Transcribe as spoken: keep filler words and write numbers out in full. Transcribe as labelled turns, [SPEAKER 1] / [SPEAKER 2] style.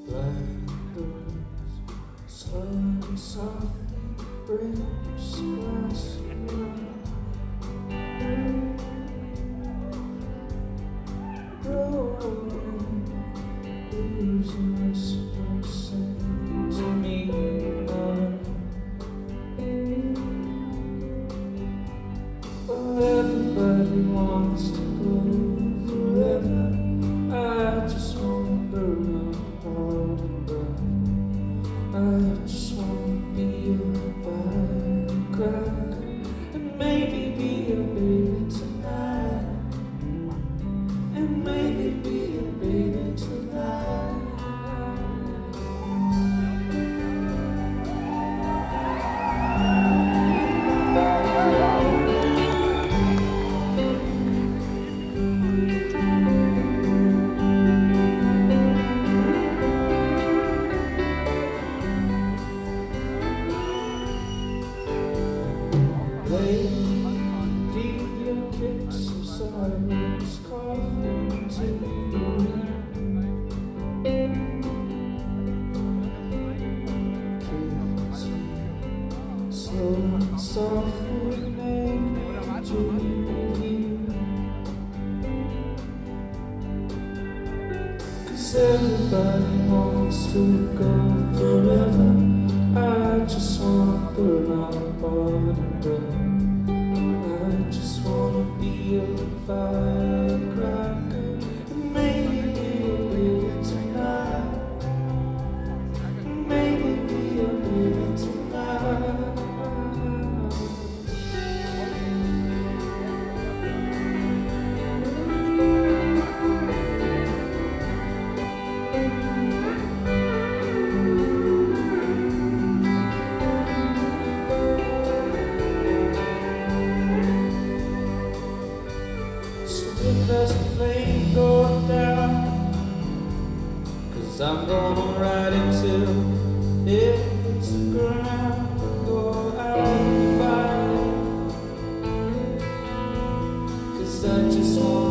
[SPEAKER 1] Blackbirds slowly, softly breaks glass around. Broken, losing whispers saying to me none. Oh, everybody wants to go forever. I just wanna burn up hard and burn. I just wanna be a firecracker and maybe be a baby tonight. And maybe be a baby tonight. Lady, your kicks of silence coughing to you. Kiss me slow and softly, make me dream of you. 'Cause everybody wants to go forever. I just wanna burn out hard and burn. I just wanna be a firecracker and maybe be a baby tonight. Maybe be a baby tonight. As the plane goes down, 'cause I'm gonna ride it till it hits the ground and go out and fight. 'Cause I just wanna